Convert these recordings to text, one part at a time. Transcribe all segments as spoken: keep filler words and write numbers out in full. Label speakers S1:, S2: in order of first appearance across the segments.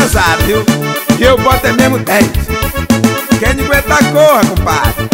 S1: pesado, viu? E eu boto é mesmo dez. Quem não aguentar, corra, compadre.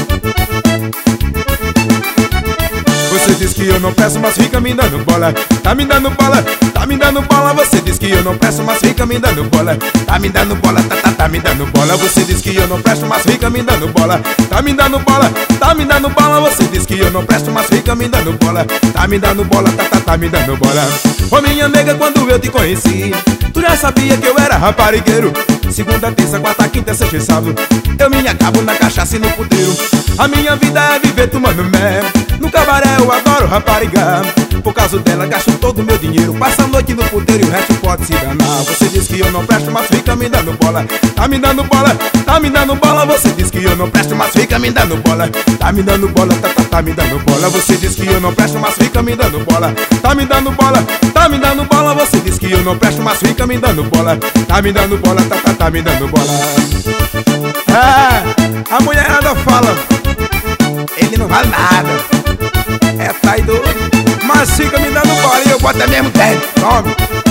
S1: Você diz que eu não peço, mas fica me dando bola. Tá me dando bola, tá me dando bola. Você diz que eu não peço, mas fica me dando bola. Tá me dando bola, tá, tá, tá me dando bola. Você diz que eu não presto, mas fica me dando bola. Tá me dando bola, tá me dando bola. Você diz que eu não presto, mas fica me dando bola. Tá me dando bola, tá, tá, tá me dando bola. Ô minha nega, quando eu te conheci, tu já sabia que eu era raparigueiro. Segunda, terça, quarta, quinta, sexta e sábado eu me acabo na cachaça e no puteiro. A minha vida é viver tomando mé. No cabaré eu adoro raparigar. Por causa dela gasto todo o meu dinheiro. Passa a noite no puteiro e o resto pode se danar. Você diz que eu não presto, mas fica me dando bola. Tá me dando bola, tá me dando bola. Você diz que eu não presto, mas fica me dando bola. Tá me dando bola, tá, tá, tá me dando bola. Você diz que eu não presto, mas fica me dando bola. Tá me dando bola, tá me dando bola. Você diz que eu não presto, mas fica me dando bola. Tá me dando bola, tá, tá, tá me dando bola. Ah, a mulherada fala, ele não vale nada, é traidor, mas fica me dando bola e eu boto é mesmo dez. Tome.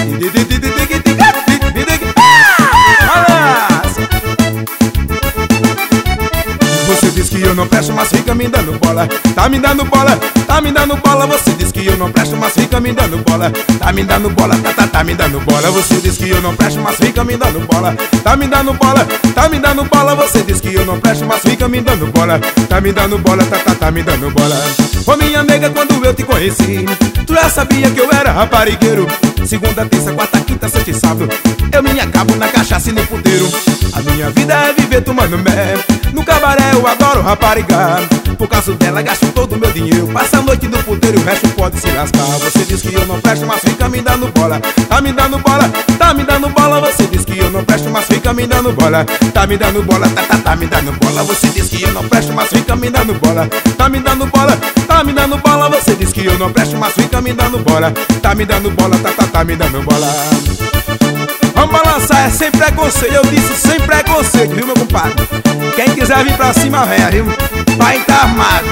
S1: Você diz que eu não presto, mas fica me dando bola. Tá me dando bola, tá me dando bola. Você diz que eu não presto, mas fica me dando bola. Tá me dando bola, tá, tá, tá me dando bola. Você diz que eu não presto, mas fica me dando bola. Tá me dando bola, tá me dando bola. Você diz que eu não presto, mas fica me dando bola. Tá me dando bola, tá, tá, tá me dando bola. Ô minha nega, quando eu te conheci, tu já sabia que eu era raparigueiro. Segunda, terça, quarta, quinta, sexta e sábado eu me acabo na cachaça e no puteiro. A minha vida é viver tomando mé. No cabaré eu adoro raparigar. Por causa dela gasto todo o meu dinheiro. Passa a noite no puteiro e o resto pode se lascar. Você diz que eu não presto, mas fica me dando bola. Tá me dando bola, tá me dando bola. Você diz que eu não presto, mas fica me dando bola. Tá me dando bola, tá, tá, tá me dando bola. Você diz que eu não presto, mas fica me dando bola. Tá me dando bola, tá me dando bola. Você diz que eu não presto, mas fica me dando bola. Tá me dando bola, tá, tá, tá me dando bola. Vamos balançar, é sem preconceito. Eu disse sem preconceito, viu, meu compadre? Quem quiser vir pra cima, venha, viu? Pai tá armado.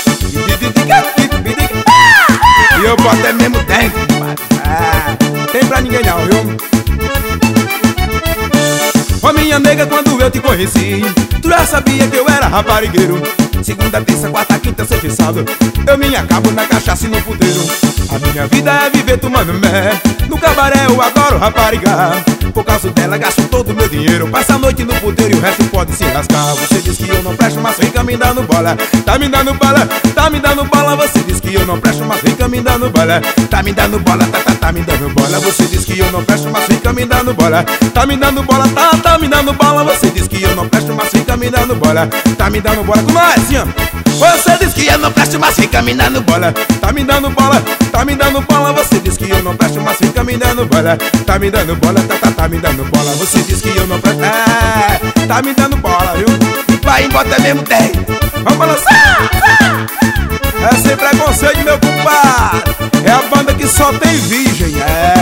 S1: E eu boto é mesmo dentro, compadre. Ah, tem pra ninguém não, viu? Ô minha nega, quando eu te conheci, tu já sabia que eu era raparigueiro. Segunda, terça, quarta, quinta, sexta e sábado eu me acabo na cachaça e no puteiro. A minha vida é viver tomando mé. No cabaré eu adoro raparigar. Por causa dela gasto todo o meu dinheiro. Passa a noite no puteiro e o resto pode se lascar. Você diz que eu não presto, mas fica me dando bola. Tá me dando bola, tá me dando bola. Você diz que eu não presto, mas fica me dando bola. Tá me dando bola, tá, tá, tá me dando bola. Você diz que eu não presto, mas fica me dando bola. Tá me dando bola, tá, tá me dando bola. Você diz que eu não presto, mas fica me dando bola. Tá me dando bola, como é assim, ó? Você diz que eu não presto, mas fica me dando bola. Tá me dando bola, tá me dando bola. Você diz que eu não presto, mas fica me dando bola. Tá me dando bola, tá, tá, tá me dando bola. Você diz que eu não presto, é, tá me dando bola, viu? E vai embora mesmo dez. Vamos balançar. É sem preconceito, meu compadre. É a banda que só tem virgem, é.